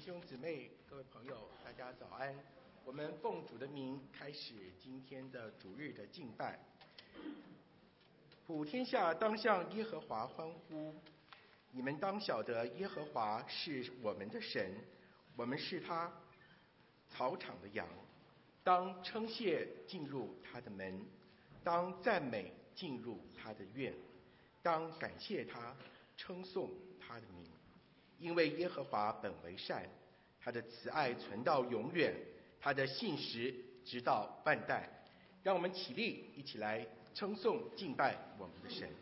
兄姊妹、各位朋友，大家早安。我们奉主的名开始今天的主日的敬拜。普天下当向耶和华欢呼，你们当晓得耶和华是我们的神，我们是他草场的羊。当称谢进入他的门，当赞美进入他的院，当感谢他，称颂他的名。因为耶和华本为善，他的慈爱存到永远，他的信实直到万代。让我们起立，一起来称颂敬拜我们的神。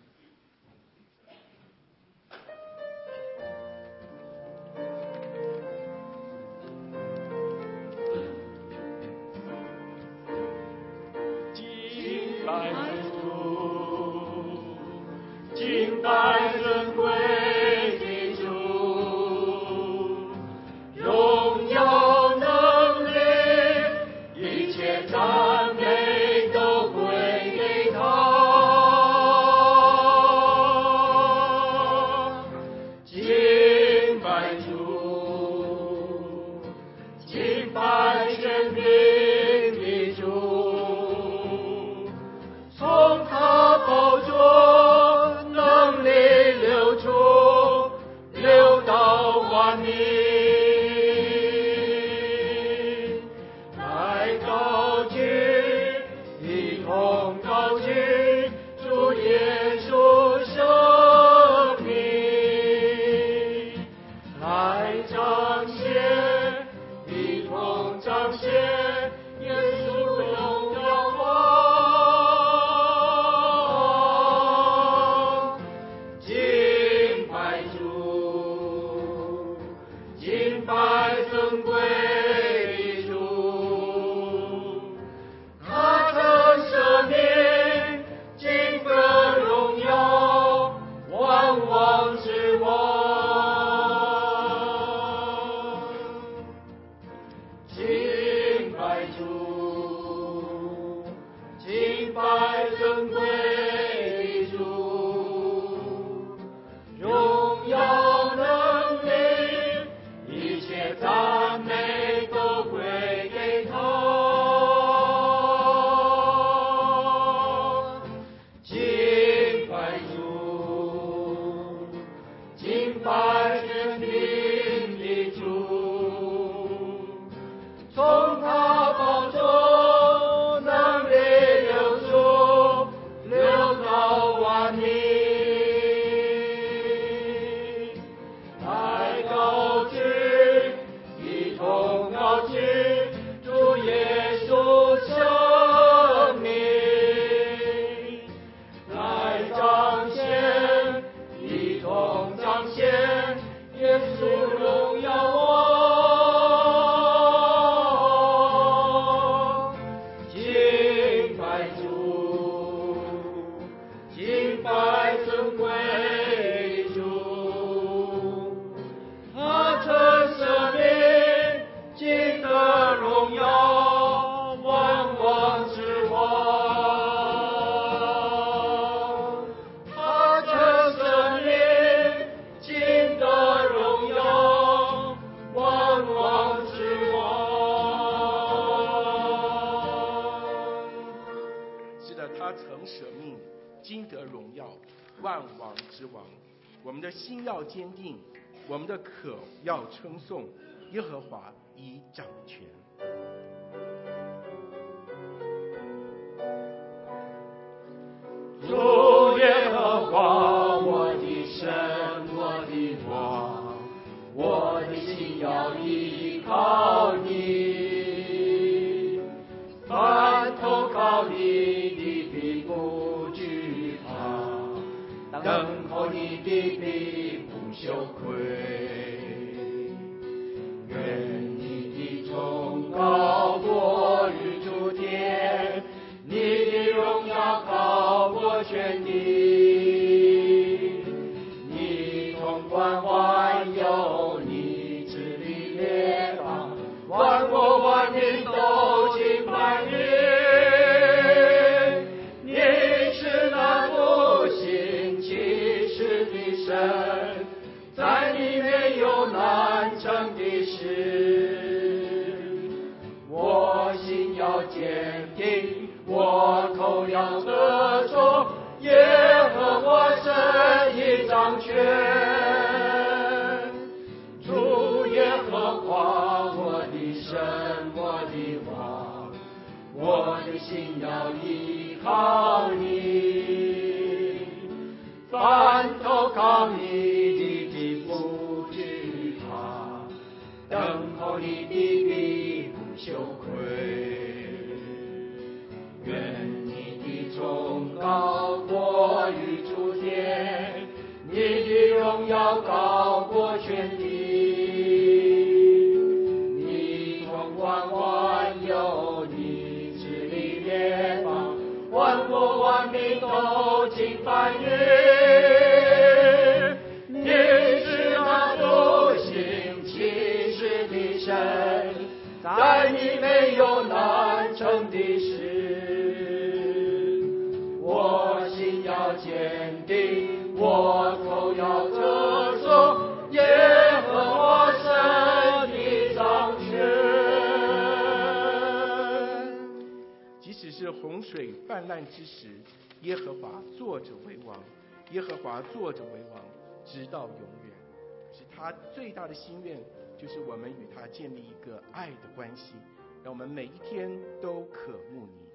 敬拜主，敬拜尊贵的主，荣耀能力，一切赞美都归给他。敬拜主，敬拜全名的主，从他宝座能力流出，流到万民。来高举，一同高举主耶稣生命，来彰显，一同彰显耶稣荣耀王。敬拜主，敬拜尊贵的主，他的生命尽得荣耀，万王之王。敬拜主，敬拜尊贵的主，荣耀能力，一切赞美都归给他。敬拜主，敬拜全名的主，从他宝座能力流出，流到万民。来高举，一同高举主耶稣生命，来彰显，一同彰显耶稣荣耀王。敬拜主，敬拜尊贵的主，他称生命尽得荣耀，万王之王。他称生命尽得荣耀，万王之王。 是的，他曾舍命，今得荣耀，万王之王。我们的心要坚定，我们的口要称颂，耶和华已掌权。 主耶和华，我的神，我的王，我的心要依靠你，凡投靠你的必不惧怕，等候你的必不羞愧。愿你的崇高过于诸天，你的荣耀高过全地，你统管万有，你治理列邦，万国万民都敬拜你。你是那独行其事的神，在你的事。我心要坚定，我口要歌颂，耶和华神已掌权。主耶和华，我的神，我的王，我的心要依靠你。凡投靠你的不惧怕，等候你的必不羞愧。愿你的崇高过于诸天，你的荣耀高过全地。你统管万有，你治理列邦，万国万民都敬拜你。你是那独行其事的神，在你没有难成的事。我心要坚定，我口要歌颂，耶和华神的掌权。 即使是洪水泛滥之时，耶和华坐着为王，耶和华坐着为王，直到永远。是他最大的心愿，就是我们与他建立一个爱的关系，让我们每一天都渴慕你。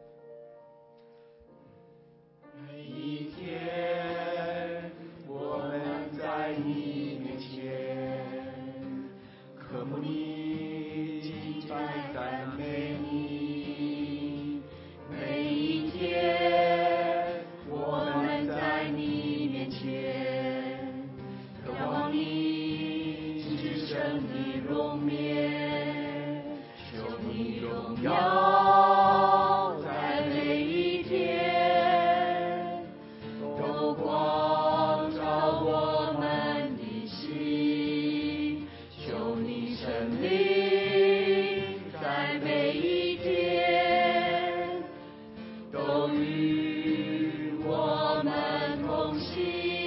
每一天，我们在你面前，渴慕你，敬拜赞美你。每一天，我们在你面前，渴望你至圣的容面，求你荣耀在每一天，都光照我们的心，求你神灵在每一天，都与我们同行。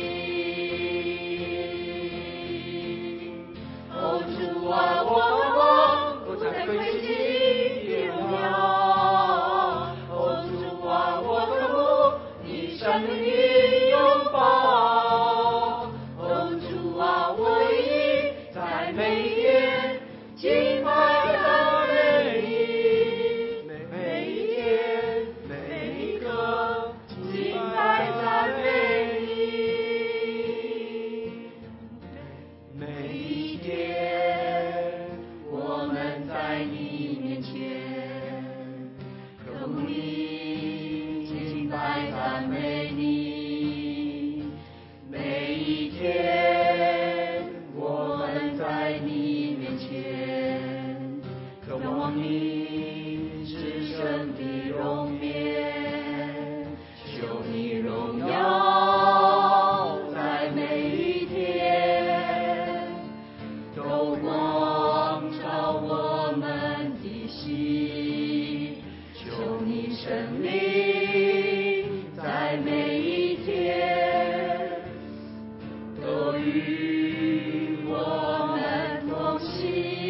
哦，主啊，我渴望不再亏欠你的荣耀。哦，主啊，我渴慕你圣灵的拥抱。哦，主啊，我已在每一天敬拜赞美你。每一天，每一刻敬拜赞美你。每一天，我们在你面前，渴慕你，敬拜赞美你。每一天，我们在你面前，渴望你至圣的容面，求你荣耀在每一天，都光照我们的心，求你神灵在每一天，都与我们同行。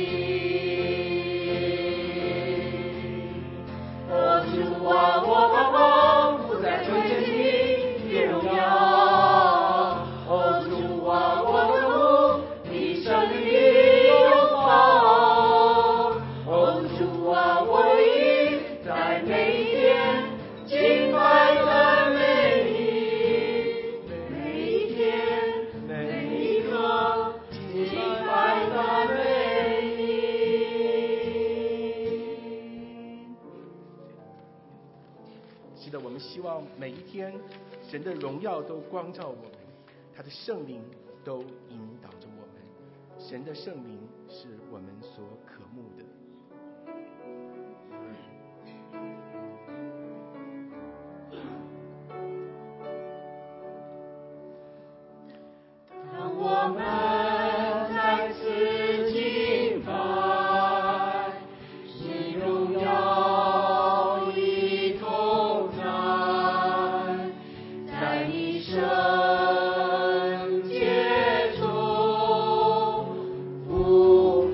哦，主啊，我渴望不再亏欠你的荣耀。哦，主啊，我渴慕你圣灵的拥抱。哦，主啊，我已在每一天敬拜赞美你。每一天，每一刻敬拜赞美你。 是的，我们希望每一天，神的荣耀都光照我们，他的圣灵都引导着我们。神的圣灵是我们所渴慕的。 当我们再次敬拜，你荣耀一同在，在你圣洁中，无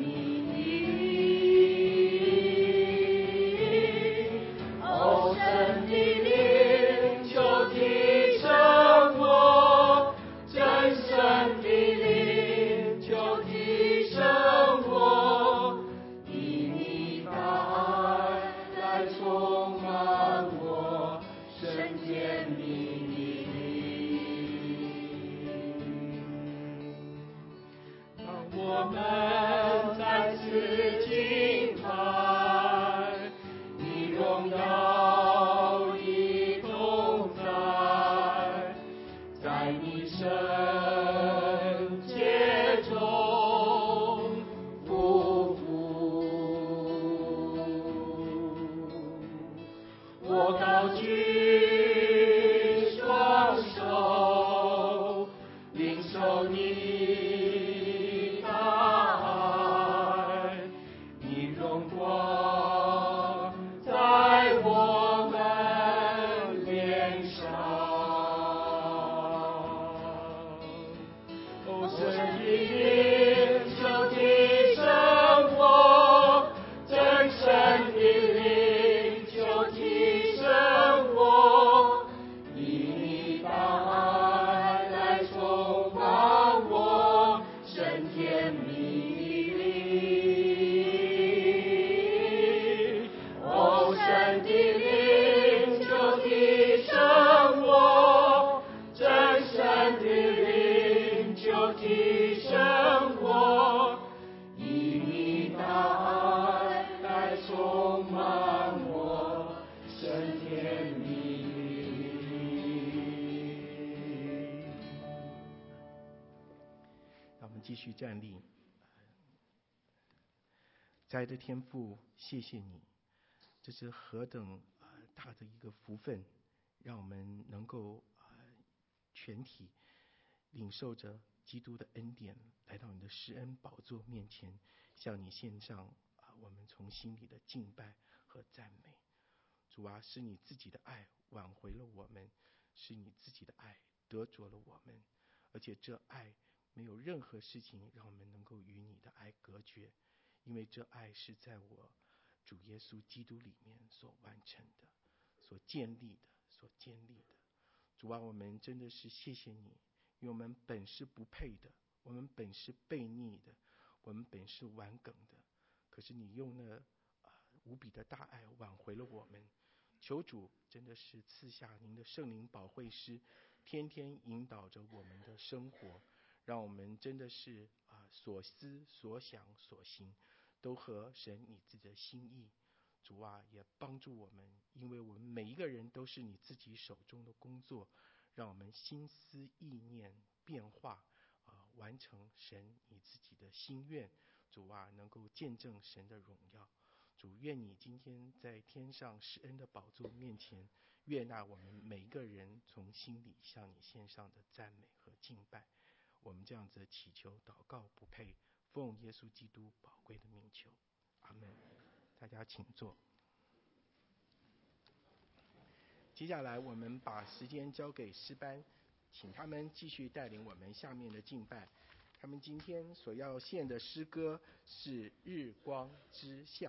继续站立。亲爱的天父，谢谢你，这是何等大的一个福分，让我们能够全体领受着基督的恩典，来到你的施恩宝座面前，向你献上我们从心里的敬拜和赞美。主啊，是你自己的爱挽回了我们，是你自己的爱得着了我们，而且这爱没有任何事情让我们能够与你的爱隔绝，因为这爱是在我主耶稣基督里面所完成的，所建立的。主啊，我们真的是谢谢你，因为我们本是不配的，我们本是悖逆的，我们本是顽梗的，可是你用那无比的大爱挽回了我们。求主真的是赐下您的圣灵保惠师，天天引导着我们的生活，让我们真的是所思所想所行都合神你自己的心意。主啊，也帮助我们，因为我们每一个人都是你自己手中的工作，让我们心思意念变化完成神你自己的心愿。主啊，能够见证神的荣耀。主，愿你今天在天上施恩的宝座面前，悦纳我们每一个人从心里向你献上的赞美和敬拜。我们这样子祈求祷告不配，奉耶稣基督宝贵的名求，阿们。大家请坐。接下来我们把时间交给诗班，请他们继续带领我们下面的敬拜。他们今天所要献的诗歌是《日光之下》。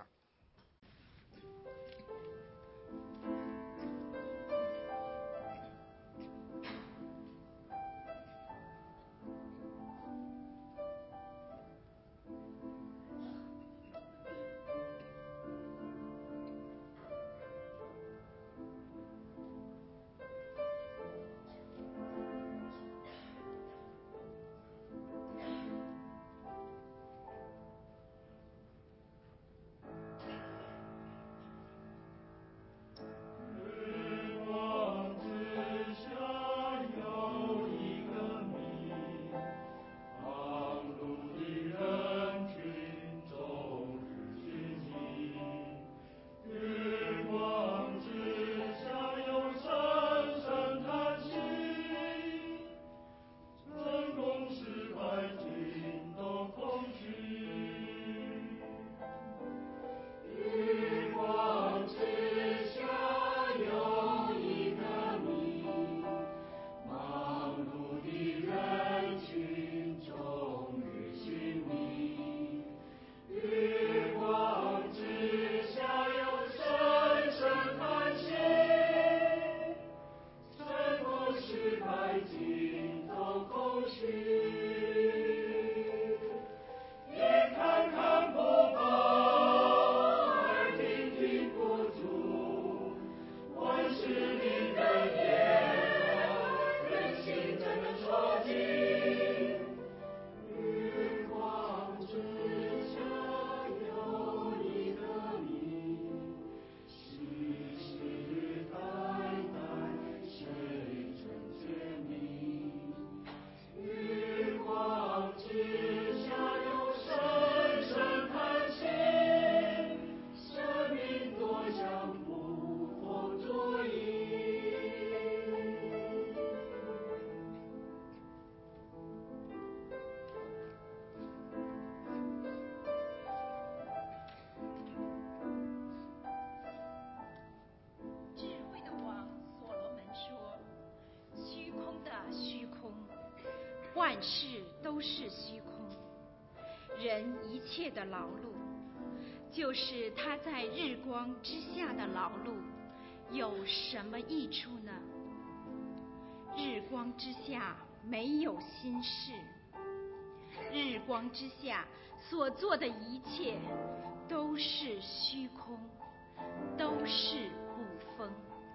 万事都是虚空，人一切的劳碌，就是他在日光之下的劳碌，有什么益处呢？日光之下没有心事，日光之下所做的一切都是虚空，都是捕风。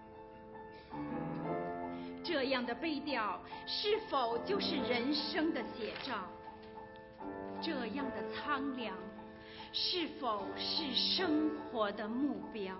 这样的悲调是否就是人生的写照？这样的苍凉是否是生活的目标？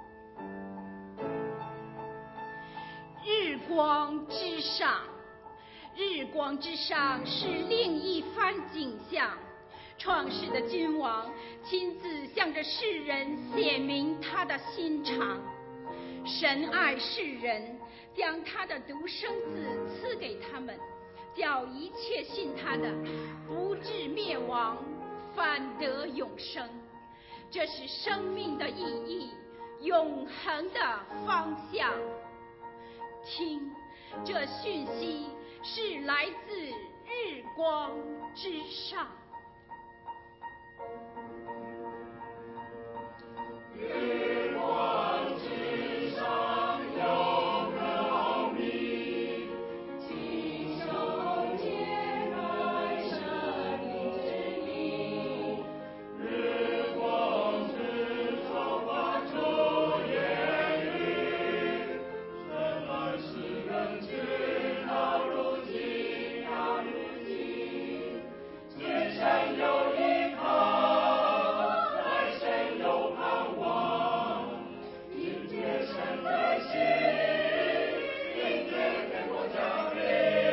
日光之上，日光之上是另一番景象。创世的君王亲自向着世人显明他的心肠。神爱世人，将他的独生子赐给他们，叫一切信他的不至灭亡，反得永生。这是生命的意义，永恒的方向。听，这讯息是来自日光之上。 日光之上有个奥秘，亲手揭开生命之谜。日光之上发出言语，神来世人直到如今，到如今，见神有依靠，在神有盼望，迎接神在心，迎接天国降临。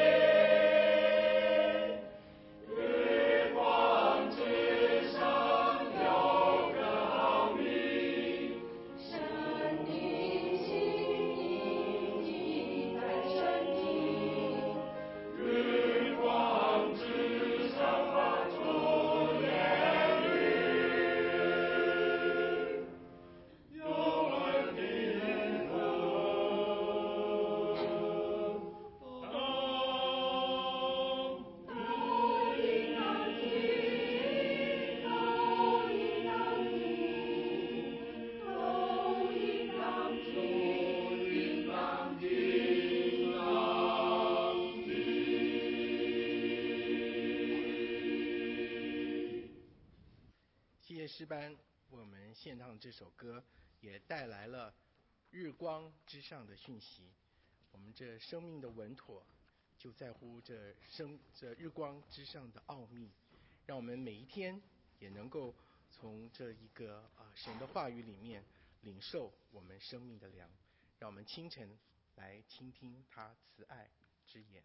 日光之上有个奥秘，生命心意在神听。日光之上发出言语，有爱的灵魂，都应当听，都应当听，都应当听，应当听，应当听。 谢谢诗班为我们献唱这首歌，也带来了日光之上的讯息。我们这生命的稳妥，就在乎这日光之上的奥秘，让我们每一天也能够从这一个神的话语里面领受我们生命的粮。让我们清晨来倾听他慈爱之言。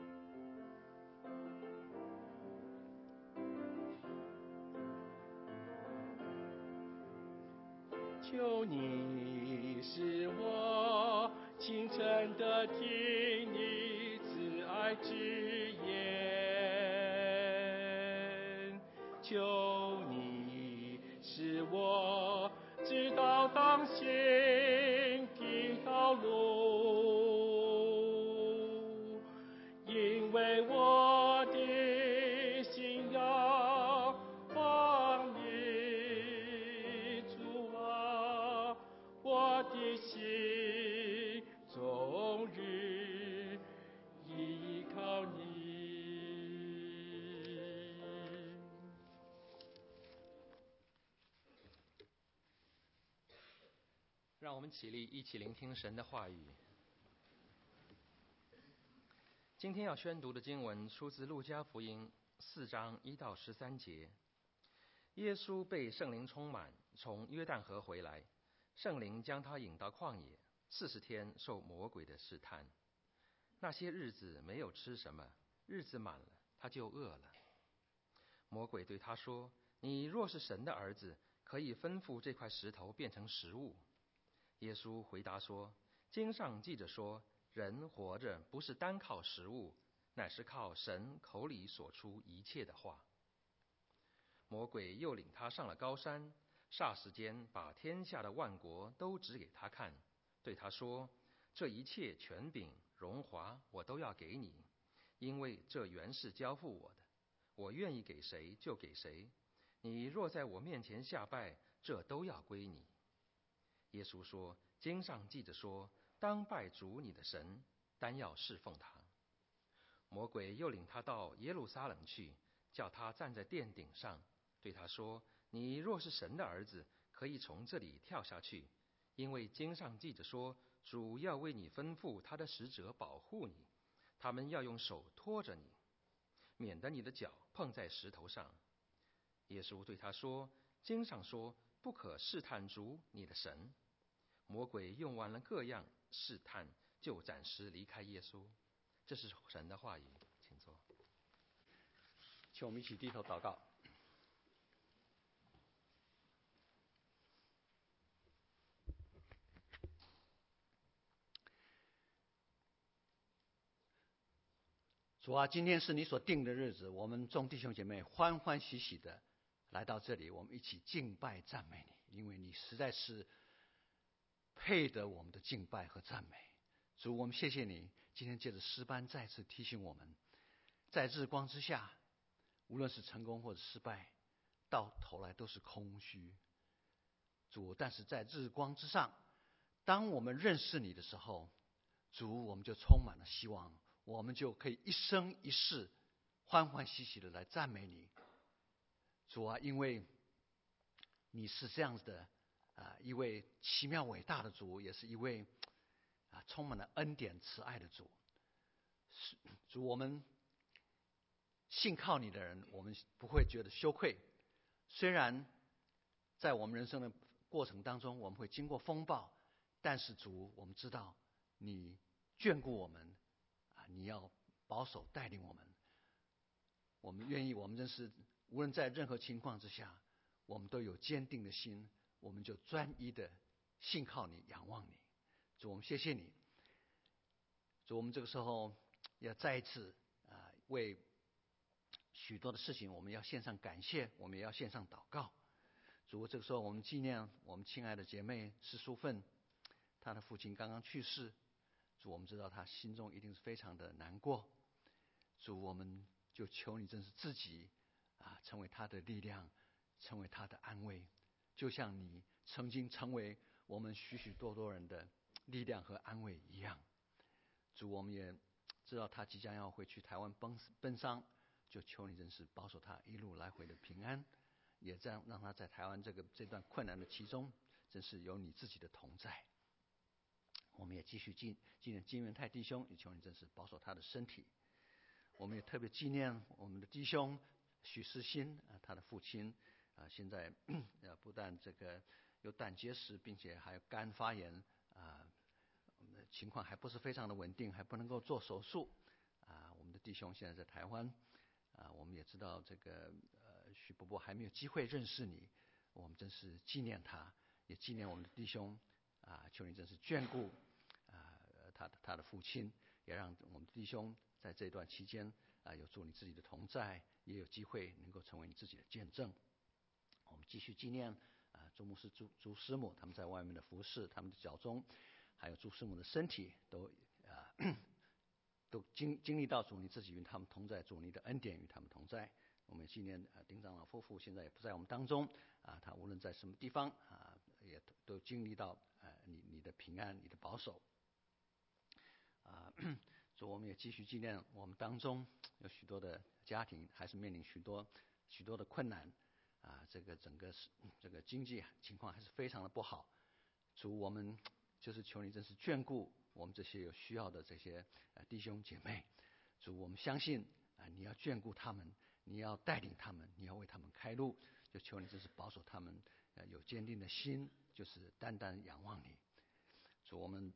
求你使我清晨的听你慈爱之言，求你使我知道当行的道路，因为我的心要望你，主啊，我的心终日依靠你。 让我们起立，一起聆听神的话语。今天要宣读的经文出自路加福音4章1到13节。耶稣被圣灵充满，从约旦河回来，圣灵将他引到旷野，40天受魔鬼的试探。那些日子没有吃什么，日子满了，他就饿了。魔鬼对他说：“你若是神的儿子，可以吩咐这块石头变成食物。”耶稣回答说：“经上记着说，人活着不是单靠食物，乃是靠神口里所出一切的话。”魔鬼又领他上了高山，霎时间把天下的万国都指给他看，对他说：“这一切权柄、荣华，我都要给你， 因为这原是交付我的，我愿意给谁就给谁。你若在我面前下拜，这都要归你。耶稣说，经上记着说，当拜主你的神，单要侍奉他。魔鬼又领他到耶路撒冷去，叫他站在殿顶上，对他说，你若是神的儿子，可以从这里跳下去，因为经上记着说，主要为你吩咐他的使者保护你，他们要用手托着你，免得你的脚碰在石头上。耶稣对他说，经上说，不可试探主你的神。魔鬼用完了各样试探，就暂时离开耶稣。这是神的话语，请坐。 请我们一起低头祷告。主啊，今天是你所定的日子，我们众弟兄姐妹欢欢喜喜的来到这里，我们一起敬拜赞美你，因为你实在是配得我们的敬拜和赞美。主，我们谢谢你，今天借着诗班再次提醒我们，在日光之下，无论是成功或者失败，到头来都是空虚。主，但是在日光之上，当我们认识你的时候，主，我们就充满了希望，我们就可以一生一世欢欢喜喜的来赞美你。主啊，因为你是这样子的一位奇妙伟大的主，也是一位充满了恩典慈爱的主。主，我们信靠你的人，我们不会觉得羞愧。虽然在我们人生的过程当中，我们会经过风暴，但是主，我们知道你眷顾我们你要保守带领我们。我们愿意，我们真是无论在任何情况之下，我们都有坚定的心，我们就专一的信靠你，仰望你。主，我们谢谢你。主，我们这个时候要再一次为许多的事情，我们要献上感谢，我们也要献上祷告。主，这个时候我们纪念我们亲爱的姐妹施淑芬，她的父亲刚刚去世。主，我们知道她心中一定是非常的难过。主，我们就求你真是自己成为她的力量，成为她的安慰，就像你曾经成为我们许许多多人的力量和安慰一样。主，我们也知道她即将要回去台湾奔丧，就求你真是保守她一路来回的平安，也这样让她在台湾这段困难的其中，真是有你自己的同在。我们也继续纪念金元泰弟兄，也求你真是保守他的身体。我们也特别纪念我们的弟兄许世新他的父亲现在不但这个有胆结石，并且还有肝发炎情况还不是非常的稳定，还不能够做手术我们的弟兄现在在台湾我们也知道这个许伯伯还没有机会认识你，我们真是纪念他，也纪念我们的弟兄求你真是眷顾他的父亲，也让我们的弟兄在这段期间有做你自己的同在，也有机会能够成为你自己的见证。我们继续纪念朱牧师、朱师母他们在外面的服侍，他们的脚中，还有朱师母的身体都经历到主你自己与他们同在，主你的恩典与他们同在。我们纪念丁长老夫妇现在也不在我们当中他无论在什么地方也都经历到你的平安，你的保守主，我们也继续纪念我们当中有许多的家庭还是面临许多的困难这个整个这个经济情况还是非常的不好。主，我们就是求你真是眷顾我们这些有需要的这些弟兄姐妹。主，我们相信你要眷顾他们，你要带领他们，你要为他们开路，就求你真是保守他们有坚定的心，就是单单仰望你。主，我们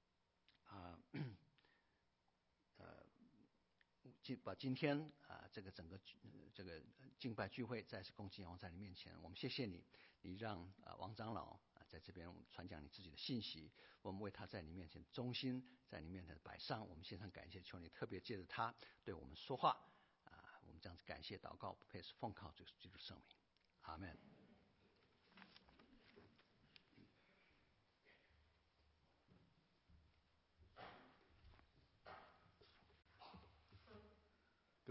把今天这个整个这个敬拜聚会再次恭敬仰望在你面前，我们谢谢你，你让王长老在这边传讲你自己的信息，我们为他在你面前忠心，在你面前的摆上，我们献上感谢，求你特别借着他对我们说话我们这样子感谢祷告，不配是奉靠这个基督圣名，阿们。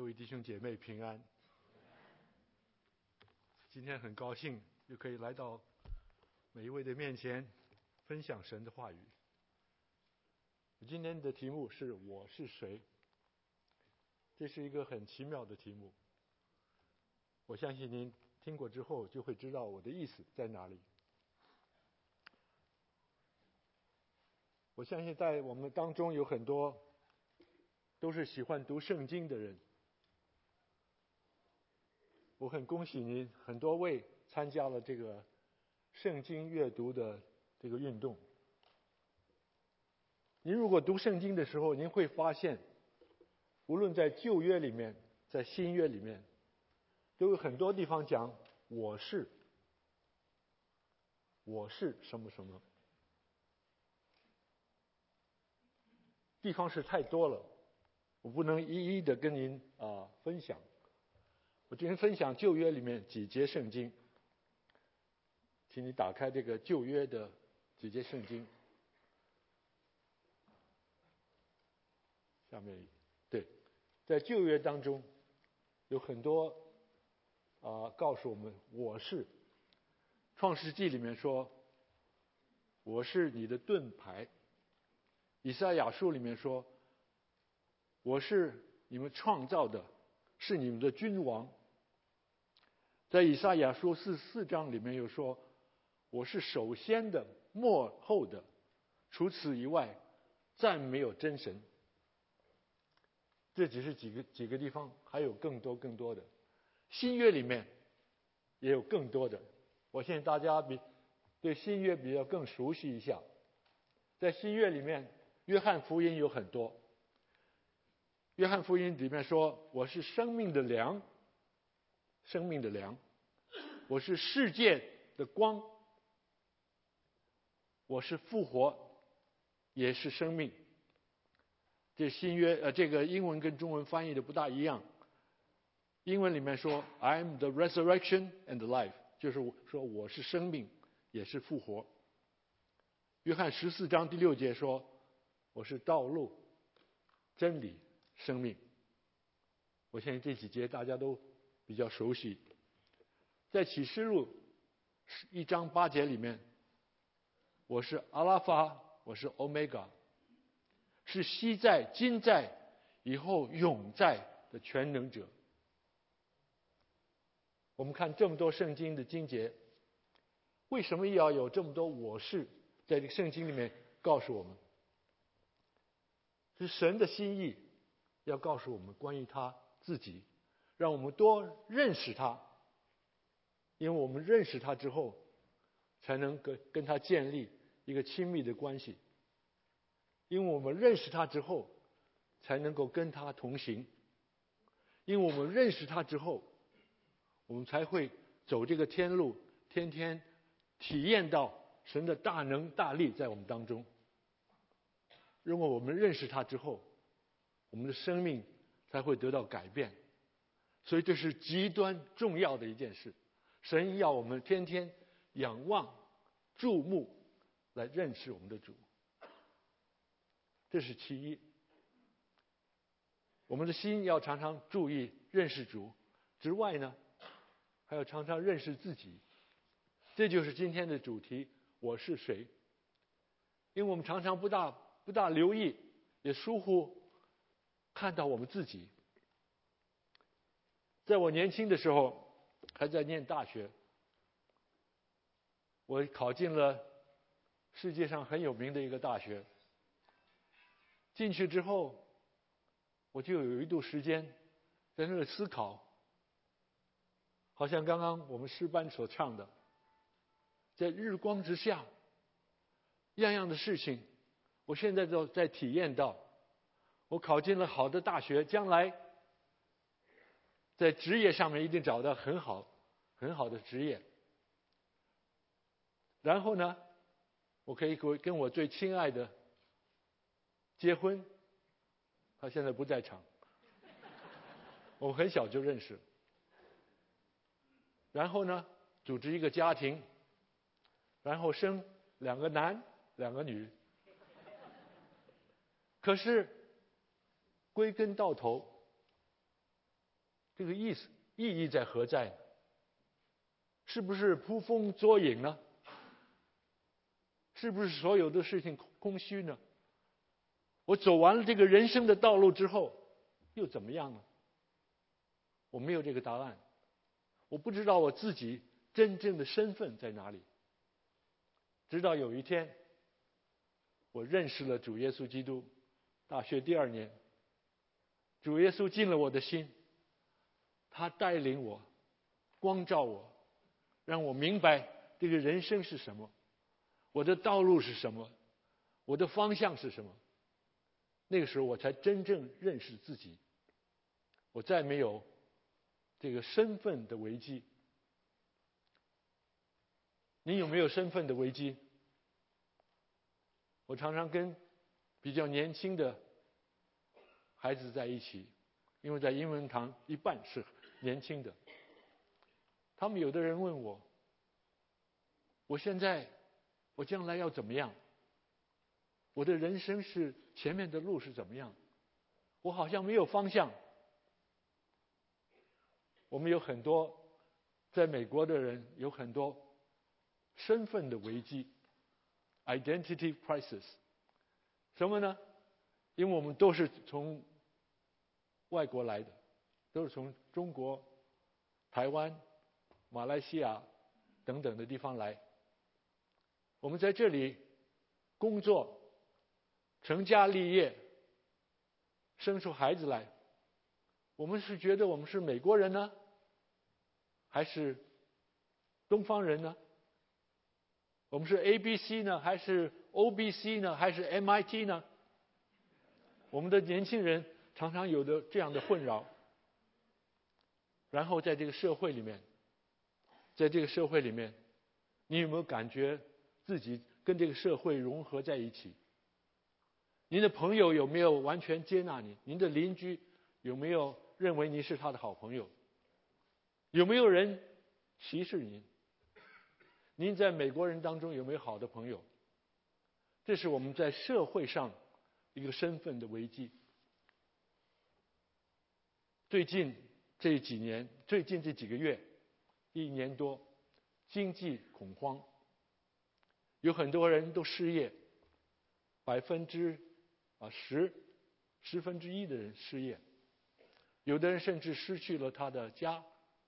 位弟兄姐妹平安。今天很高兴又可以来到每一位的面前，分享神的话语。今天的题目是我是谁？这是一个很奇妙的题目，我相信您听过之后就会知道我的意思在哪里。我相信在我们当中有很多都是喜欢读圣经的人，我很恭喜您，很多位参加了这个圣经阅读的这个运动。您如果读圣经的时候，您会发现，无论在旧约里面，在新约里面，都有很多地方讲我是什么什么，地方是太多了，我不能一一的跟您分享。我今天分享旧约里面几节圣经，请你打开这个旧约的几节圣经。下面对，在旧约当中有很多告诉我们我是。创世纪里面说我是你的盾牌，以赛亚书里面说我是你们创造的，是你们的君王。在以赛亚书4章里面有说我是首先的末后的，除此以外暂没有真神。这只是几个地方，还有更多的。新约里面也有更多的，我相信大家对新约比较更熟悉一下。在新约里面，约翰福音有很多。约翰福音里面说我是生命的粮，生命的粮，我是世界的光，我是复活，也是生命。这新约这个英文跟中文翻译的不大一样。英文里面说 I am the resurrection and the life， 就是说我是生命也是复活。约翰14章第6节说我是道路真理生命。我相信这几节大家都比较熟悉。在启示录1章8节里面，我是阿拉法，我是欧米伽，是昔在今在以后永在的全能者。我们看这么多圣经的经节，为什么要有这么多我是在这个圣经里面告诉我们？是神的心意要告诉我们关于他自己，让我们多认识他，因为我们认识他之后才能跟他建立一个亲密的关系，因为我们认识他之后才能够跟他同行，因为我们认识他之后我们才会走这个天路，天天体验到神的大能大力在我们当中。如果我们认识他之后，我们的生命才会得到改变。所以这是极端重要的一件事，神要我们天天仰望注目来认识我们的主，这是其一。我们的心要常常注意认识主之外呢，还要常常认识自己。这就是今天的主题，我是谁。因为我们常常不大留意，也疏忽看到我们自己。在我年轻的时候还在念大学，我考进了世界上很有名的一个大学。进去之后我就有一度时间在那里思考，好像刚刚我们诗班所唱的，在日光之下样样的事情我现在都在体验到。我考进了好的大学，将来在职业上面一定找到很好的职业。然后呢，我可以跟我最亲爱的结婚，他现在不在场，我们很小就认识。然后呢，组织一个家庭，然后生2个男2个女。可是归根到头， 这个意义在何在呢？是不是捕风捉影呢？是不是所有的事情空虚呢？我走完了这个人生的道路之后，又怎么样呢？我没有这个答案，我不知道我自己真正的身份在哪里。直到有一天，我认识了主耶稣基督，大学第2年，主耶稣进了我的心，他带领我，光照我，让我明白这个人生是什么，我的道路是什么，我的方向是什么。那个时候我才真正认识自己，我再没有这个身份的危机。你有没有身份的危机？我常常跟比较年轻的孩子在一起，因为在英文堂一半是年轻的。他们有的人问我，我将来要怎么样？我的人生是前面的路是怎么样？我好像没有方向。我们有很多在美国的人有很多身份的危机 ，identity crisis。什么呢？因为我们都是从外国来的，都是从中国、台湾、马来西亚等等的地方来。我们在这里工作，成家立业，生出孩子来，我们是觉得我们是美国人呢，还是东方人呢？我们是 ABC 呢，还是 OBC 呢，还是 MIT 呢？我们的年轻人常常有的这样的混扰。然后在这个社会里面，你有没有感觉自己跟这个社会融合在一起？您的朋友有没有完全接纳你？您的邻居有没有认为你是他的好朋友？有没有人歧视您？您在美国人当中有没有好的朋友？这是我们在社会上一个身份的危机。最近这几个月，1年多，经济恐慌，有很多人都失业，10%的人失业，有的人甚至失去了他的家。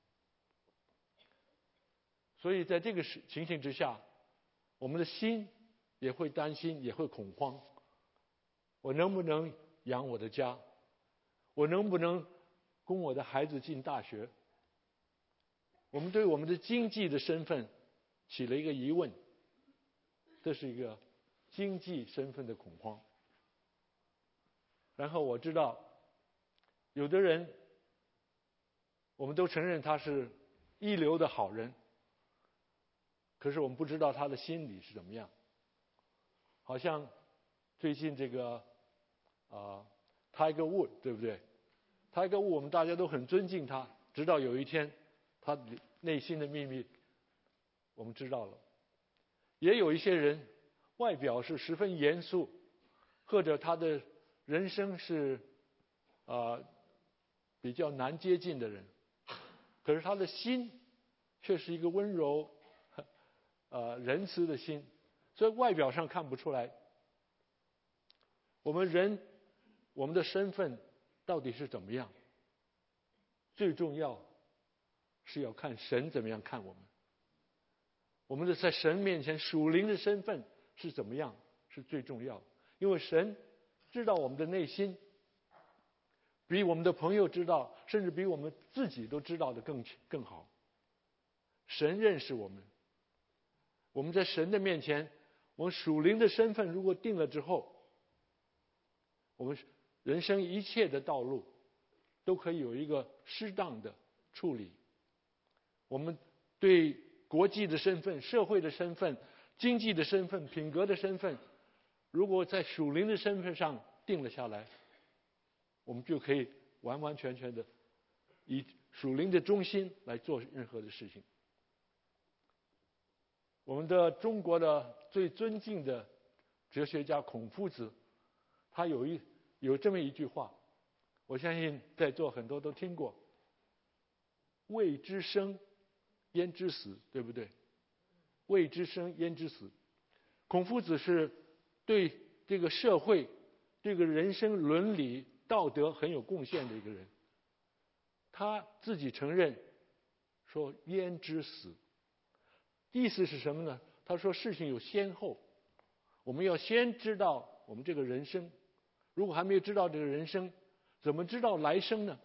所以在这个情形之下，我们的心也会担心，也会恐慌。我能不能养我的家？我能不能供我的孩子进大学？我们对我们的经济的身份起了一个疑问，这是一个经济身份的恐慌。然后我知道，有的人，我们都承认他是一流的好人，可是我们不知道他的心理是怎么样。好像最近这个Tiger Woods， 对不对？ Tiger Woods 我们大家都很尊敬他，直到有一天他内心的秘密我们知道了。也有一些人外表是十分严肃，或者他的人生是比较难接近的人，可是他的心却是一个温柔仁慈的心，所以外表上看不出来。我们的身份到底是怎么样？最重要是要看神怎么样看我们。我们的在神面前属灵的身份是怎么样，是最重要的。因为神知道我们的内心，比我们的朋友知道，甚至比我们自己都知道的更好。神认识我们，我们在神的面前，我们属灵的身份如果定了之后，我们人生一切的道路都可以有一个适当的处理。我们对国际的身份、社会的身份、经济的身份、品格的身份，如果在属灵的身份上定了下来，我们就可以完完全全的以属灵的中心来做任何的事情。我们的中国的最尊敬的哲学家孔夫子，他有这么一句话，我相信在座很多都听过。 未知生焉知死，对不对？未知生焉知死。孔夫子是对这个社会、这个人生伦理道德很有贡献的一个人。他自己承认说焉知死，意思是什么呢？他说事情有先后，我们要先知道我们这个人生，如果还没有知道这个人生，怎么知道来生呢？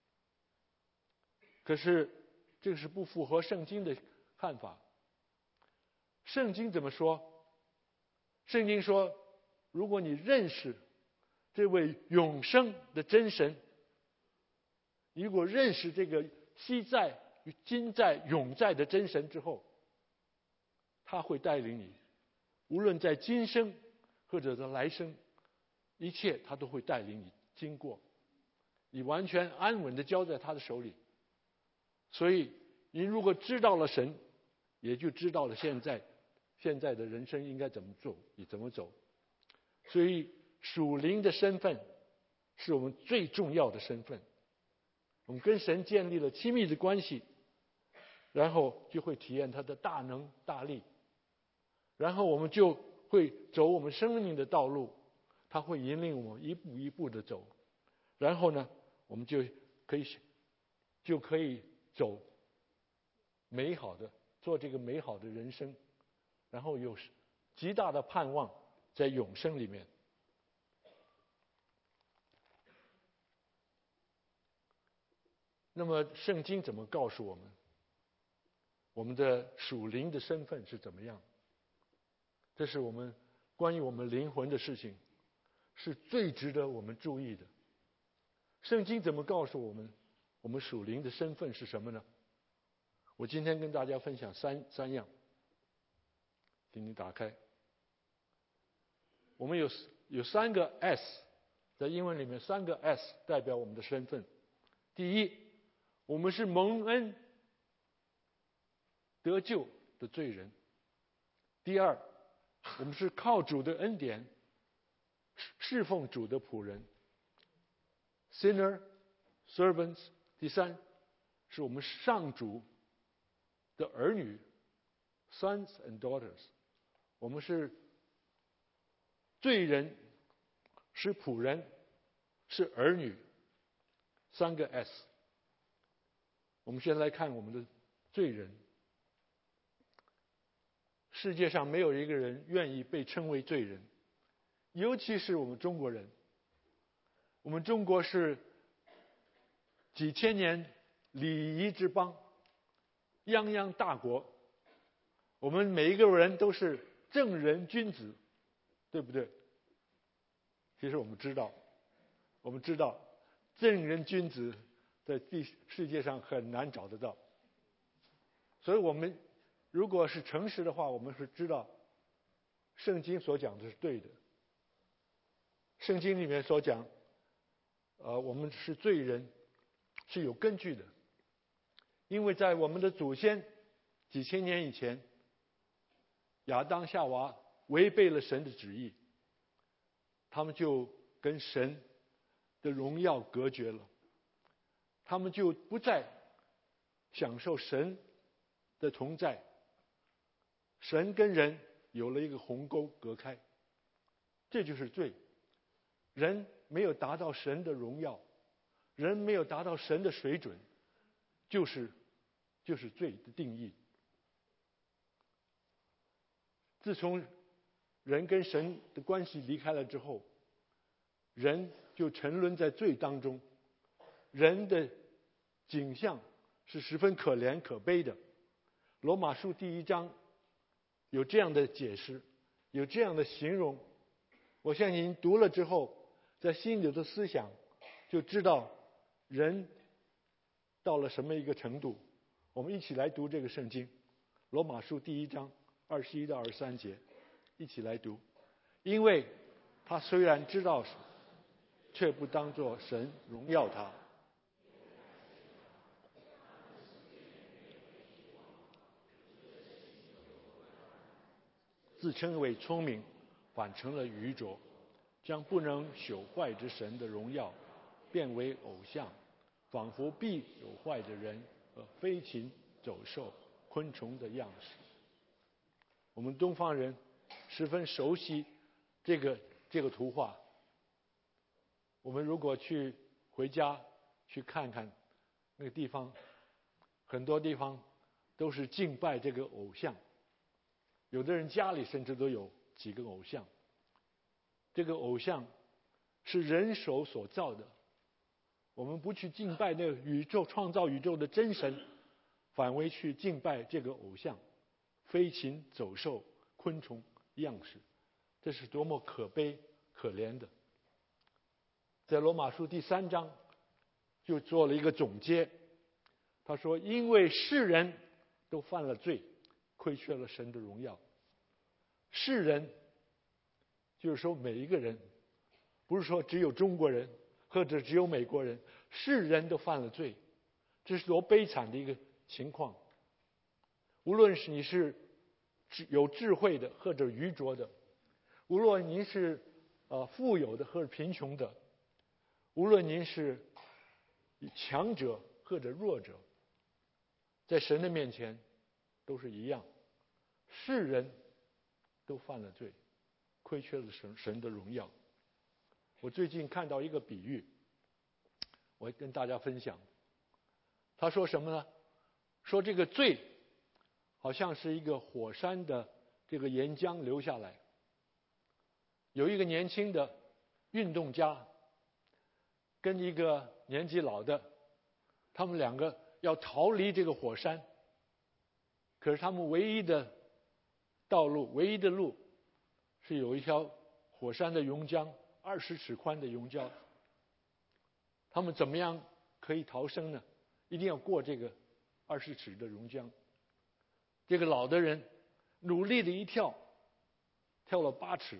可是这个是不符合圣经的看法。圣经怎么说？圣经说，如果你认识这位永生的真神，你如果认识这个昔在、今在、永在的真神之后，他会带领你，无论在今生或者在来生，一切他都会带领你经过，你完全安稳地交在他的手里。所以你如果知道了神，也就知道了现在的人生应该怎么做，你怎么走。所以属灵的身份是我们最重要的身份。我们跟神建立了亲密的关系，然后就会体验他的大能大力，然后我们就会走我们生命的道路，他会引领我们一步一步的走，然后呢，我们就可以走美好的，做这个美好的人生，然后有极大的盼望在永生里面。那么圣经怎么告诉我们我们的属灵的身份是怎么样？这是我们关于我们灵魂的事情，是最值得我们注意的。圣经怎么告诉我们属灵的身份是什么呢？我今天跟大家分享三样，请你打开。我们有三个 S， 在英文里面三个 S 代表我们的身份。第一，我们是蒙恩得救的罪人。第二，我们是靠主的恩典侍奉主的仆人 Sinner Servants。 第三，是我们上主的儿女 Sons and Daughters。 我们是罪人，是仆人，是儿女，三个 S。 我们先来看我们的罪人。世界上没有一个人愿意被称为罪人，尤其是我们中国人。我们中国是几千年礼仪之邦，泱泱大国，我们每一个人都是正人君子，对不对？其实我们知道正人君子在世界上很难找得到。所以我们如果是诚实的话，我们是知道圣经所讲的是对的。圣经里面所讲我们是罪人是有根据的，因为在我们的祖先几千年以前，亚当夏娃违背了神的旨意，他们就跟神的荣耀隔绝了，他们就不再享受神的同在，神跟人有了一个鸿沟隔开，这就是罪。人没有达到神的荣耀，人没有达到神的水准，就是罪的定义。自从人跟神的关系离开了之后，人就沉沦在罪当中，人的景象是十分可怜可悲的。罗马书第1章有这样的解释，有这样的形容，我相信您读了之后，在心里的思想就知道人到了什么一个程度。我们一起来读这个圣经，罗马书第1章21到23节，一起来读。因为他虽然知道，却不当作神荣耀他。自称为聪明，反成了愚拙，将不能朽坏之神的荣耀变为偶像，仿佛必朽坏的人和飞禽走兽、昆虫的样式。我们东方人十分熟悉这个图画。我们如果回家去看看那个地方，很多地方都是敬拜这个偶像，有的人家里甚至都有几个偶像。这个偶像是人手所造的，我们不去敬拜那个创造宇宙的真神，反为去敬拜这个偶像，飞禽走兽、昆虫样式，这是多么可悲可怜的。在罗马书第3章就做了一个总结，他说因为世人都犯了罪，亏缺了神的荣耀。世人就是说每一个人，不是说只有中国人或者只有美国人，世人都犯了罪，这是多悲惨的一个情况。无论是你是有智慧的或者愚拙的，无论您是富有的或者贫穷的，无论您是强者或者弱者，在神的面前都是一样，世人都犯了罪，亏缺了神的荣耀。我最近看到一个比喻，我跟大家分享。他说什么呢？说这个罪好像是一个火山的这个岩浆流下来，有一个年轻的运动家跟一个年纪老的，他们两个要逃离这个火山，可是他们唯一的道路，唯一的路是有一条火山的熔浆，20尺宽的熔浆。他们怎么样可以逃生呢？一定要过这个20尺的熔浆。这个老的人努力的一跳，跳了8尺，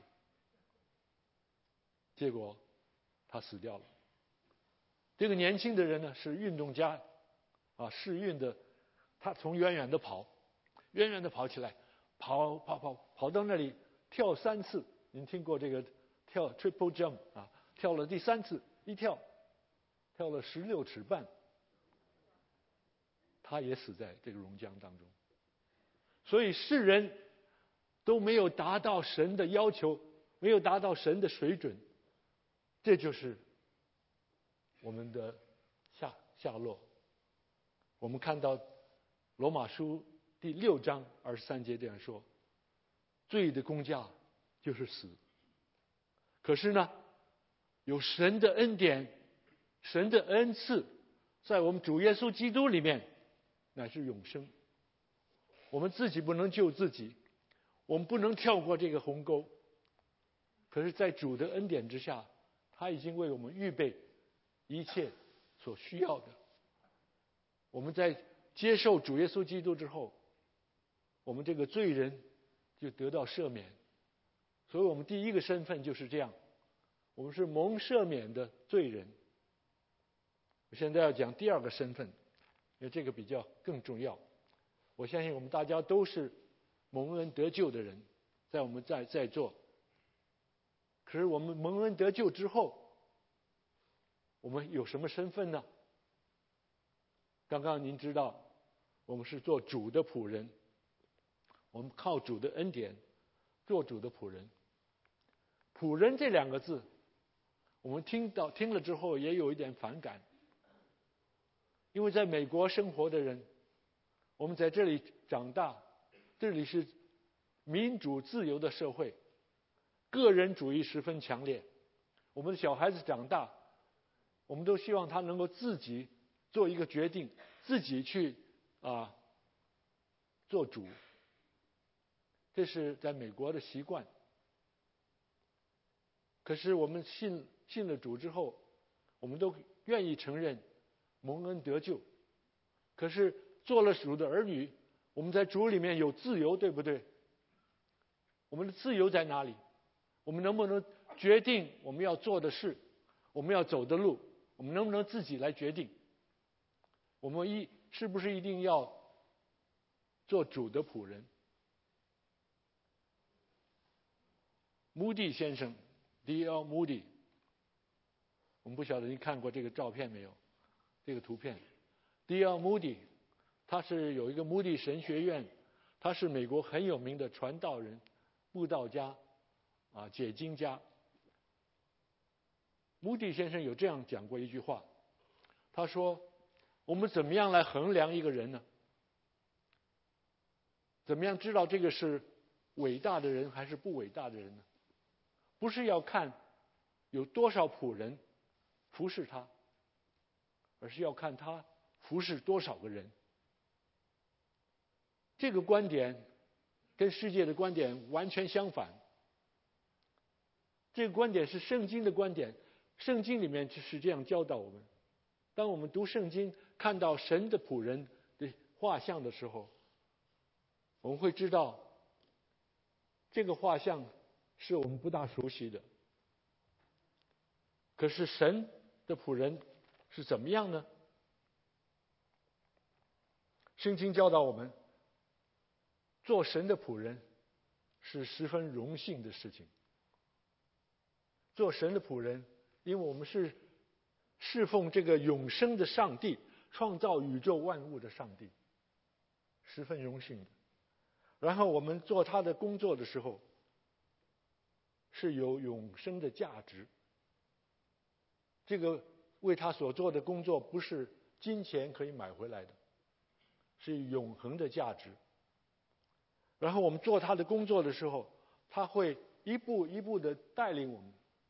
结果他死掉了。这个年轻的人呢是运动家世运的，他从远远的跑起来，跑到那里跳3次。您听过这个跳 triple jump 跳了第3次，一跳了16尺半，他也死在这个熔浆当中。所以世人都没有达到神的要求，没有达到神的水准，这就是我们的下落。我们看到罗马书第6章23节这样说：罪的工价就是死。可是呢，有神的恩典，神的恩赐，在我们主耶稣基督里面乃是永生。我们自己不能救自己，我们不能跳过这个鸿沟，可是在主的恩典之下，他已经为我们预备一切所需要的。我们在接受主耶稣基督之后，我们这个罪人就得到赦免。所以我们第一个身份就是这样，我们是蒙赦免的罪人。我现在要讲第二个身份，因为这个比较更重要。我相信我们大家都是蒙恩得救的人，在我们在座。可是我们蒙恩得救之后，我们有什么身份呢？刚刚您知道，我们是做主的仆人，我们靠主的恩典做主的仆人。仆人这2个字，我们听了之后也有一点反感，因为在美国生活的人，我们在这里长大，这里是民主自由的社会，个人主义十分强烈。我们的小孩子长大，我们都希望他能够自己做一个决定，自己去做主。这是在美国的习惯。可是我们信了主之后，我们都愿意承认蒙恩得救。可是做了主的儿女，我们在主里面有自由，对不对？我们的自由在哪里？我们能不能决定我们要做的事，我们要走的路，我们能不能自己来决定？我们是不是一定要做主的仆人？Moody 先生 D.L. Moody， 我们不晓得您看过这个照片没有？这个图片 D.L. Moody 他是有一个穆迪神学院，他是美国很有名的传道人、布道家解经家。穆迪先生有这样讲过一句话，他说：我们怎么样来衡量一个人呢？怎么样知道这个是伟大的人还是不伟大的人呢？不是要看有多少仆人服侍他，而是要看他服侍多少个人。这个观点跟世界的观点完全相反。这个观点是圣经的观点，圣经里面是这样教导我们。当我们读圣经看到神的仆人的画像的时候，我们会知道这个画像是我们不大熟悉的。可是神的仆人是怎么样呢？圣经教导我们，做神的仆人是十分荣幸的事情。做神的仆人，因为我们是侍奉这个永生的上帝，创造宇宙万物的上帝，十分荣幸的。然后我们做他的工作的时候，是有永生的价值。这个为他所做的工作不是金钱可以买回来的，是永恒的价值。然后我们做他的工作的时候，他会一步一步的带领我们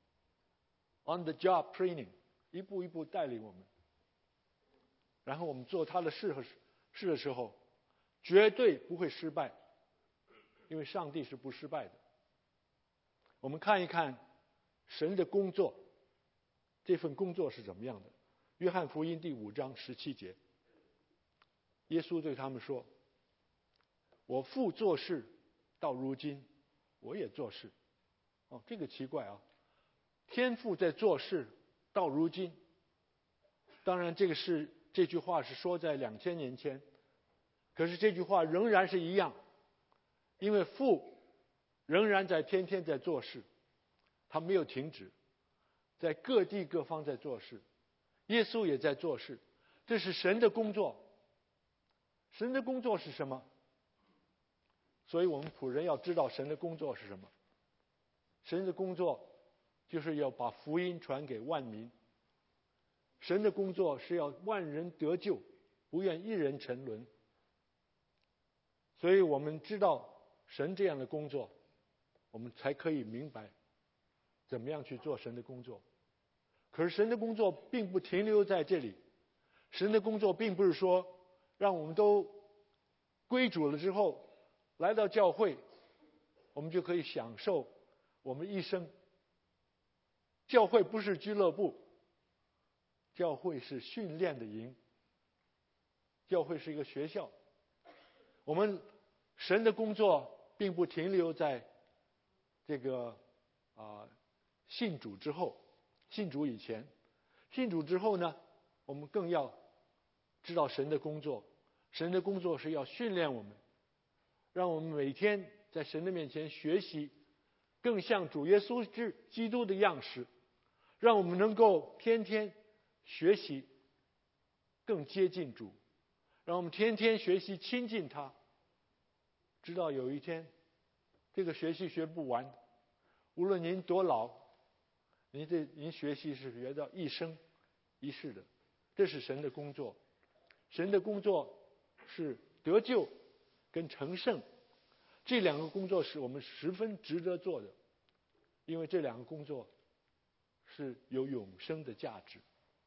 ，on the job training， 一步一步带领我们。然后我们做他的事的时候，绝对不会失败，因为上帝是不失败的。我们看一看神的工作，这份工作是怎么样的？约翰福音第5章17节，耶稣对他们说：我父做事，到如今我也做事。这个奇怪啊！天父在做事，到如今。当然，这句话是说在2000年前，可是这句话仍然是一样，因为父仍然在天天在做事，他没有停止，在各地各方在做事，耶稣也在做事，这是神的工作。神的工作是什么？所以我们仆人要知道神的工作是什么。神的工作就是要把福音传给万民。神的工作是要万人得救，不愿一人沉沦。所以我们知道神这样的工作，我们才可以明白怎么样去做神的工作。可是神的工作并不停留在这里，神的工作并不是说让我们都归主了之后来到教会，我们就可以享受我们一生。教会不是俱乐部，教会是训练的营，教会是一个学校。我们神的工作并不停留在这个信主之后，信主以前，信主之后呢，我们更要知道神的工作。神的工作是要训练我们，让我们每天在神的面前学习，更像主耶稣基督的样式，让我们能够天天学习更接近主，让我们天天学习亲近他，直到有一天这个学习学不完，无论您多老，您学习是学到一生一世的。这是神的工作。神的工作是得救跟成圣，这两个工作是我们十分值得做的，因为这两个工作是有永生的价值。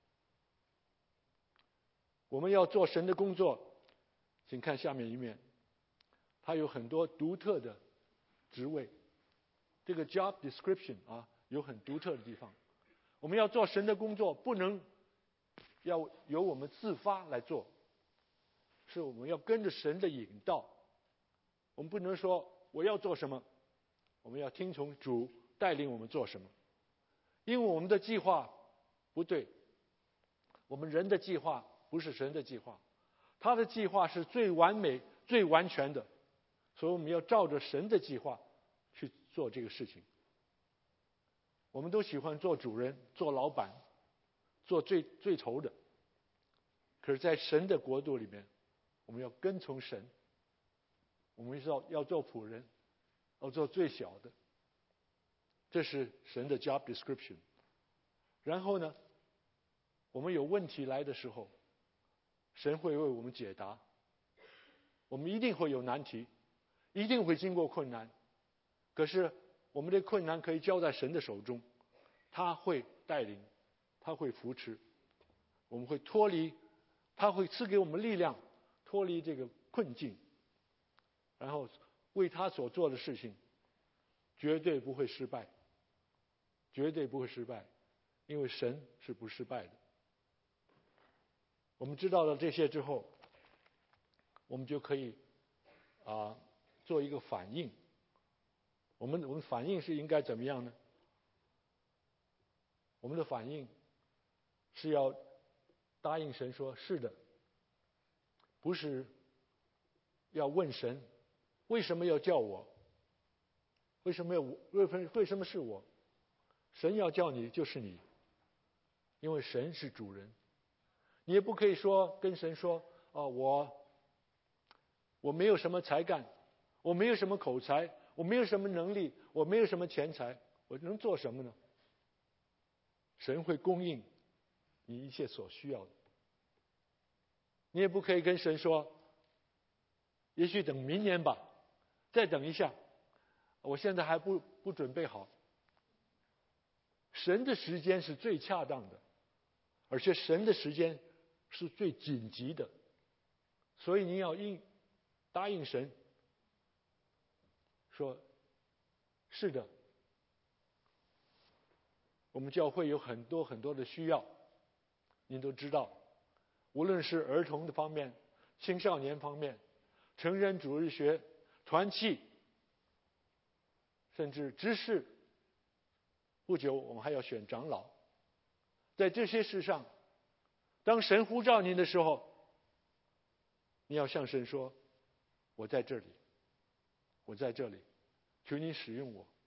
我们要做神的工作，请看下面一面，它有很多独特的职位，这个 job description 有很独特的地方。我们要做神的工作，不能要由我们自发来做，是我们要跟着神的引导。我们不能说我要做什么，我们要听从主带领我们做什么。因为我们的计划不对，我们人的计划不是神的计划，他的计划是最完美最完全的，所以我们要照着神的计划去做这个事情。我们都喜欢做主人，做老板，做最头的。可是在神的国度里面， 我们要跟从神，我们要做仆人，要做最小的，这是神的 job description。然后呢，我们有问题来的时候，神会为我们解答。我们一定会有难题，一定会经过困难，可是我们的困难可以交在神的手中，他会带领，他会扶持，我们会脱离，他会赐给我们力量，脱离这个困境，然后为他所做的事情绝对不会失败，绝对不会失败，因为神是不失败的。我们知道了这些之后，我们就可以做一个反应。我们反应是应该怎么样呢？我们的反应是要答应神说是的，不是要问神为什么要叫我，为什么是我？神要叫你就是你，因为神是主人。你也不可以说跟神说我没有什么才干，我没有什么口才，我没有什么能力，我没有什么钱财，我能做什么呢？神会供应你一切所需要的。你也不可以跟神说也许等明年吧，再等一下，我现在还不准备好。神的时间是最恰当的，而且神的时间是最紧急的，所以你要答应神说是的。我们教会有很多很多的需要，您都知道，无论是儿童的方面、青少年方面、成人主日学、团契，甚至知识，不久我们还要选长老。在这些事上，当神呼召您的时候，你要向神说，我在这里，我在这里，求你使用我。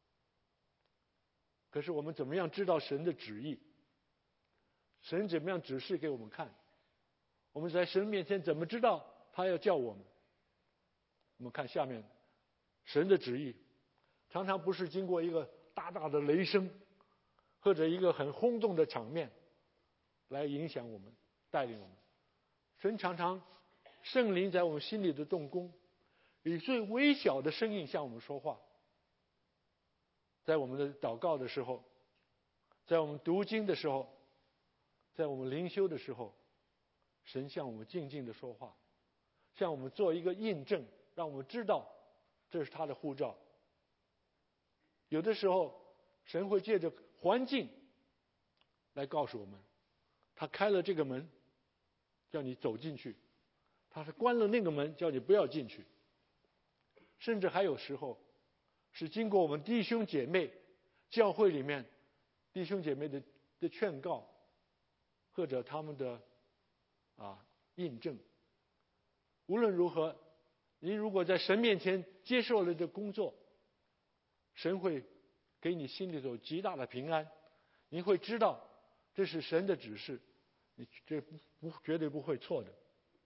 可是我们怎么样知道神的旨意？神怎么样指示给我们看？我们在神面前怎么知道他要叫我们？我们看下面，神的旨意常常不是经过一个大大的雷声，或者一个很轰动的场面来影响我们、带领我们。神常常圣灵在我们心里的动工，以最微小的声音向我们说话。在我们的祷告的时候，在我们读经的时候，在我们灵修的时候，神向我们静静的说话，向我们做一个印证，让我们知道这是他的呼召。有的时候神会借着环境来告诉我们，他开了这个门叫你走进去，他是关了那个门叫你不要进去。甚至还有时候是经过我们弟兄姐妹教会里面弟兄姐妹的劝告，或者他们的印证。无论如何，你如果在神面前接受了这工作，神会给你心里头极大的平安，你会知道这是神的指示，你绝对不会错的。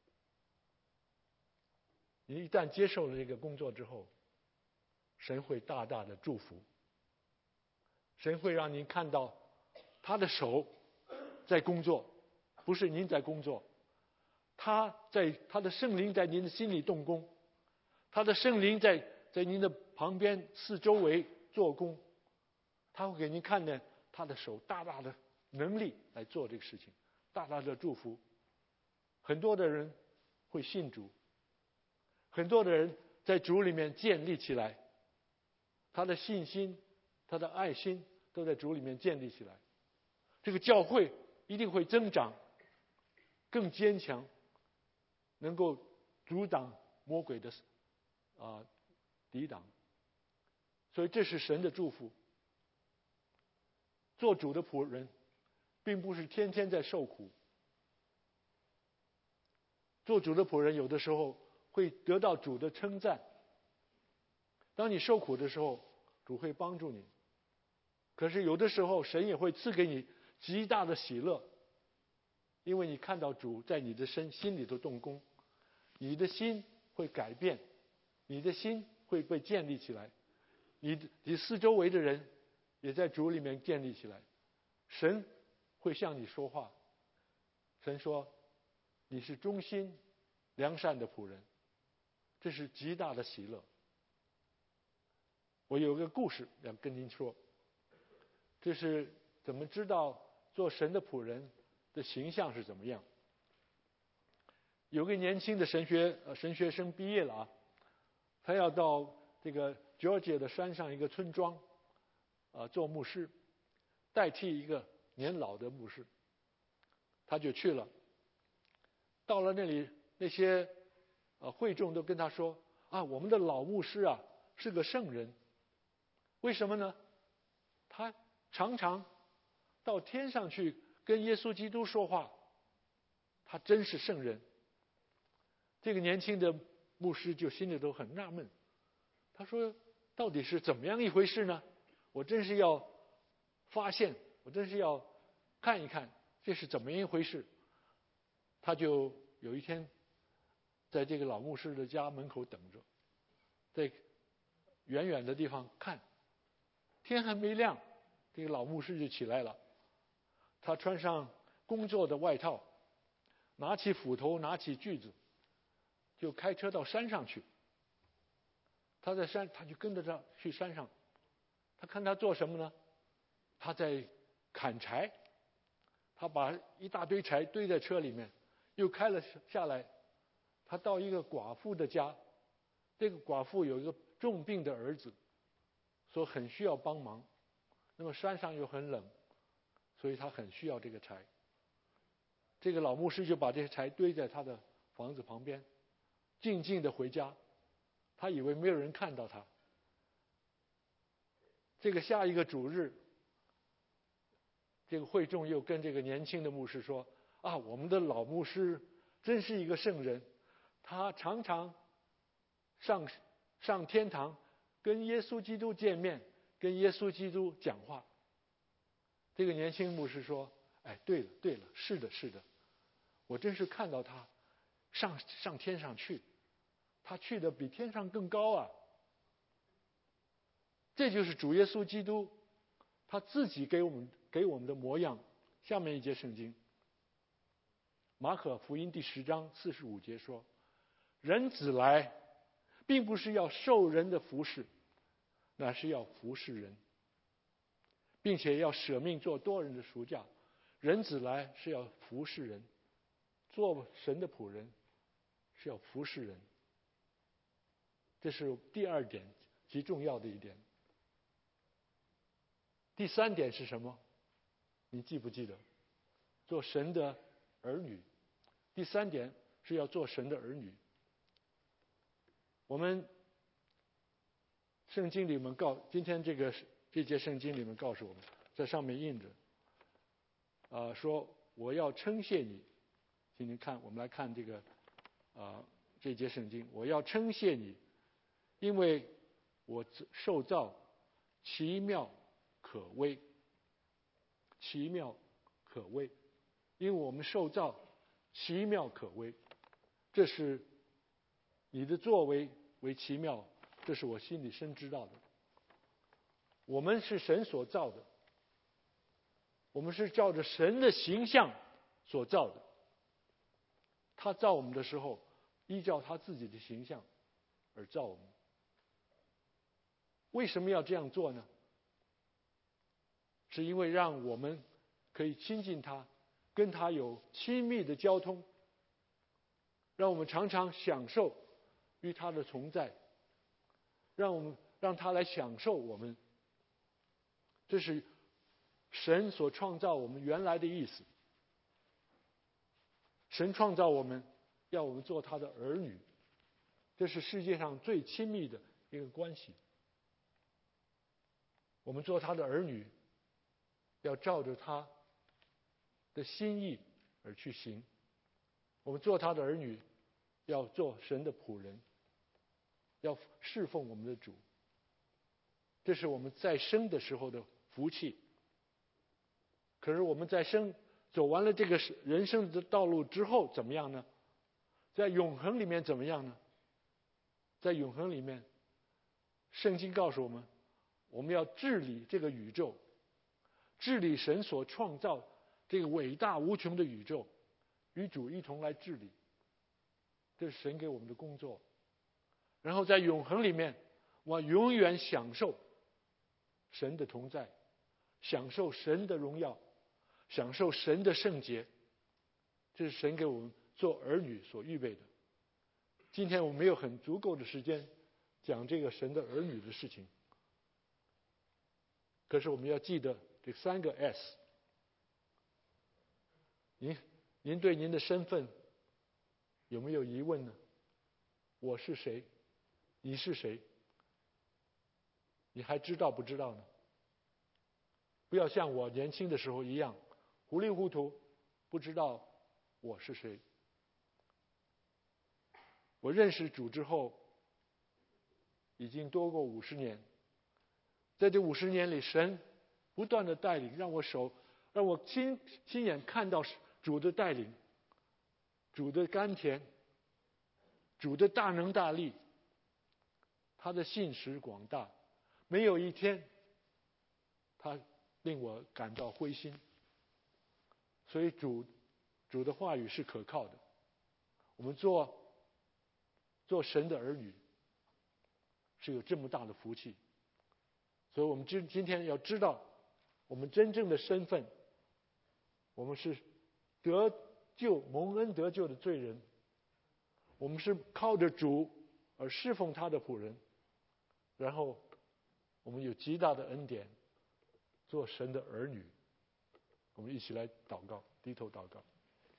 你一旦接受了这个工作之后，神会大大的祝福，神会让您看到他的手在工作，不是您在工作。他的圣灵在您的心里动工，他的圣灵在您的旁边四周围做工，他会给您看见他的手大大的能力来做这个事情，大大的祝福。很多的人会信主，很多的人在主里面建立起来，他的信心、他的爱心都在主里面建立起来，这个教会一定会增长，更坚强，能够阻挡魔鬼的抵挡。所以这是神的祝福。做主的仆人并不是天天在受苦，做主的仆人有的时候会得到主的称赞。当你受苦的时候，主会帮助你，可是有的时候神也会赐给你极大的喜乐，因为你看到主在你的心里头动工， 你的心会改变，你的心会被建立起来，你四周围的人也在主里面建立起来。神会向你说话，神说你是忠心良善的仆人，这是极大的喜乐。我有个故事要跟您说，这是怎么知道做神的仆人的形象是怎么样。有个年轻的神学生毕业了啊，他要到这个 Georgia 的山上一个村庄做牧师，代替一个年老的牧师，他就去了。到了那里，那些会众都跟他说啊，我们的老牧师啊是个圣人。为什么呢？他常常到天上去跟耶稣基督说话，他真是圣人。这个年轻的牧师就心里都很纳闷，他说到底是怎么样一回事呢？我真是要发现，我真是要看一看这是怎么一回事。他就有一天在这个老牧师的家门口等着，在远远的地方看，天还没亮，这个老牧师就起来了。他穿上工作的外套，拿起斧头，拿起锯子，就开车到山上去。他就跟着他去山上。他看他做什么呢？他在砍柴。他把一大堆柴堆在车里面，又开了下来。他到一个寡妇的家，这个寡妇有一个重病的儿子，所以很需要帮忙。那么山上又很冷，所以他很需要这个柴。这个老牧师就把这些柴堆在他的房子旁边，静静的回家。他以为没有人看到他。这个下一个主日，这个会众又跟这个年轻的牧师说啊，我们的老牧师真是一个圣人，他常常上天堂跟耶稣基督见面，跟耶稣基督讲话。这个年轻牧师说，哎，对了，是的，我真是看到他上天上去，他去的比天上更高啊。这就是主耶稣基督他自己给我们的模样。下面一节圣经，马可福音第10章45节说，人子来并不是要受人的服侍，乃是要服侍人，并且要舍命做多人的赎价。人子来是要服侍人，做神的仆人是要服侍人。这是第2点，极重要的一点。第3点是什么？你记不记得？做神的儿女。第3点是要做神的儿女。我们圣经里面今天这节圣经里面告诉我们，在上面印着说我要称谢你。请您看，我们来看这节圣经，我要称谢你，因为我受造奇妙可畏。奇妙可畏，因为我们受造奇妙可畏，这是你的作为奇妙，这是我心里深知道的。我们是神所造的，我们是照着神的形象所造的。他造我们的时候，依照他自己的形象而造我们。为什么要这样做呢？是因为让我们可以亲近他，跟他有亲密的交通，让我们常常享受与他的同在，让他来享受我们。这是神所创造我们原来的意思。神创造我们，要我们做他的儿女，这是世界上最亲密的一个关系。我们做他的儿女，要照着他的心意而去行。我们做他的儿女，要做神的仆人，要侍奉我们的主。这是我们在生的时候的福气。可是我们在走完了这个人生的道路之后怎么样呢？ 在永恒里面怎么样呢？在永恒里面，圣经告诉我们，我们要治理这个宇宙，治理神所创造这个伟大无穷的宇宙，与主一同来治理，这是神给我们的工作。然后在永恒里面，我永远享受神的同在，享受神的荣耀，享受神的圣洁，这是神给我们做儿女所预备的。今天我们没有很足够的时间讲这个神的儿女的事情，可是我们要记得这3个 S。您对您的身份有没有疑问呢？我是谁？你是谁？你还知道不知道呢？不要像我年轻的时候一样糊里糊涂，不知道我是谁。我认识主之后已经多过50年，在这50年里，神不断的带领，让我亲眼看到主的带领，主的甘甜，主的大能大力，他的信实广大，没有一天他令我感到灰心。所以主的话语是可靠的，我们做神的儿女是有这么大的福气。所以我们今天要知道我们真正的身份，我们是得救蒙恩得救的罪人，我们是靠着主而侍奉他的仆人，然后我们有极大的恩典做神的儿女。我们一起来祷告，低头祷告。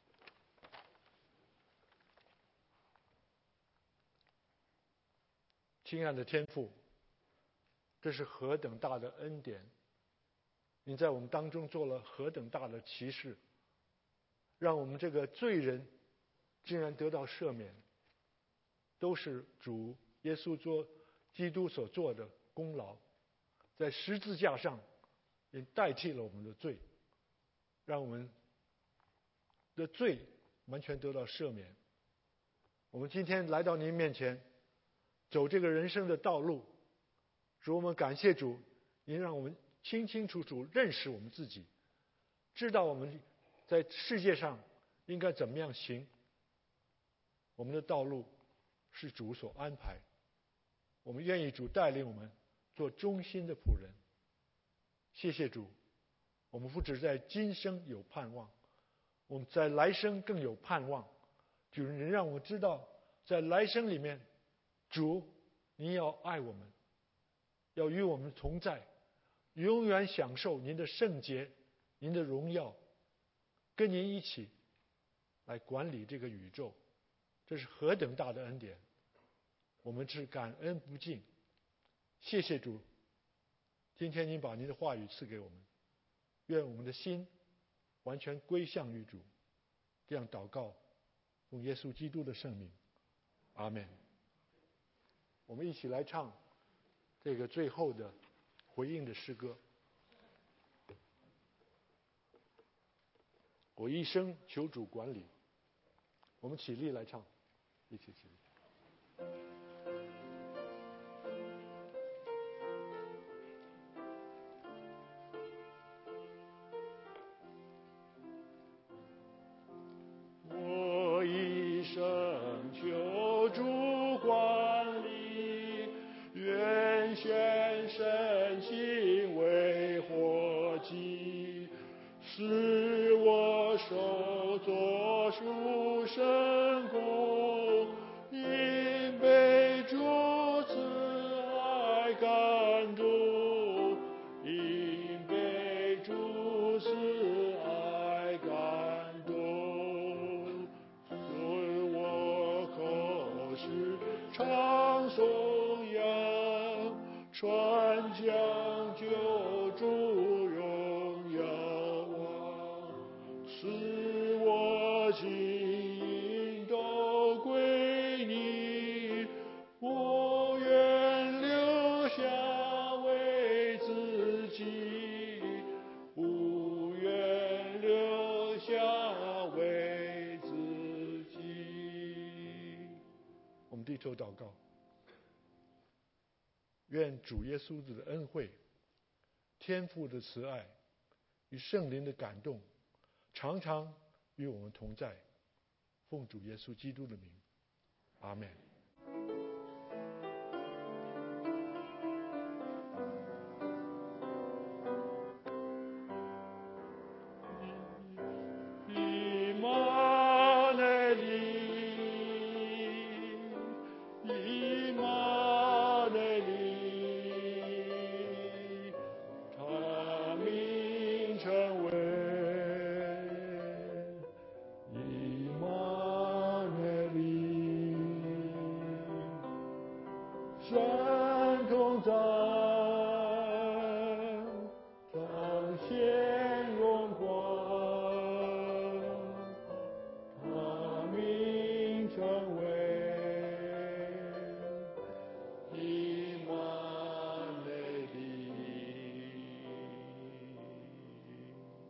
亲爱的天父，这是何等大的恩典，你在我们当中做了何等大的奇事，让我们这个罪人竟然得到赦免，都是主耶稣基督所做的功劳，在十字架上也代替了我们的罪，让我们的罪完全得到赦免。我们今天来到您面前，走这个人生的道路，主，我们感谢主，您让我们清清楚楚认识我们自己，知道我们在世界上应该怎么样行。我们的道路是主所安排，我们愿意主带领我们做忠心的仆人。谢谢主，我们不只在今生有盼望，我们在来生更有盼望。主，您让我知道在来生里面，主您要爱我们，要与我们同在，永远享受您的圣洁，您的荣耀，跟您一起来管理这个宇宙。这是何等大的恩典，我们是感恩不尽。谢谢主，今天您把您的话语赐给我们，愿我们的心完全归向于主。这样祷告，奉耶稣基督的圣名，阿们。我们一起来唱这个最后的回应的诗歌。我一生求主管理。我们起立来唱，一起起立。 我一生求主管理，愿献身心为活祭，使我手作属神功，因被主慈爱感动，因被主慈爱感动，论我口是唱颂扬，传讲救主荣耀望，使我心灵都归你，不愿留下为自己，不愿留下为自己。 求祷告。愿主耶稣的恩惠、天父的慈爱与圣灵的感动常常与我们同在。奉主耶稣基督的名，阿们。 神同在。